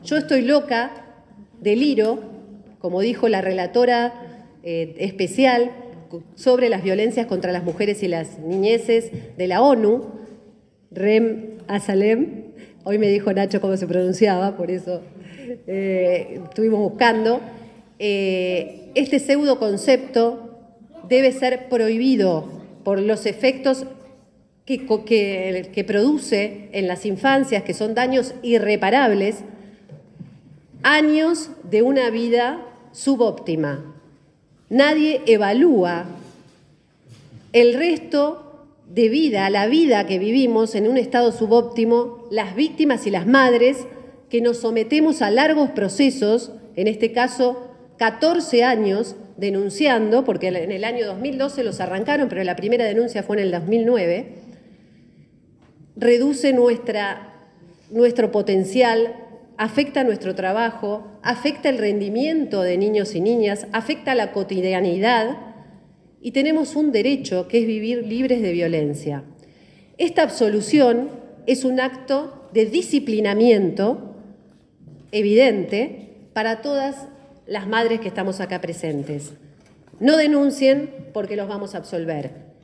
Yo estoy loca, deliro, como dijo la relatora especial sobre las violencias contra las mujeres y las niñeces de la ONU, Rem Asalem. Hoy me dijo Nacho cómo se pronunciaba, por eso estuvimos buscando. Este pseudo concepto debe ser prohibido por los efectos que produce en las infancias, que son daños irreparables, años de una vida subóptima. Nadie evalúa el resto de vida, la vida que vivimos en un estado subóptimo, las víctimas y las madres que nos sometemos a largos procesos, en este caso 14 años denunciando, porque en el año 2012 los arrancaron, pero la primera denuncia fue en el 2009, reduce nuestro potencial, afecta nuestro trabajo, afecta el rendimiento de niños y niñas, afecta la cotidianidad y tenemos un derecho que es vivir libres de violencia. Esta absolución es un acto de disciplinamiento evidente para todas las madres que estamos acá presentes. No denuncien porque los vamos a absolver.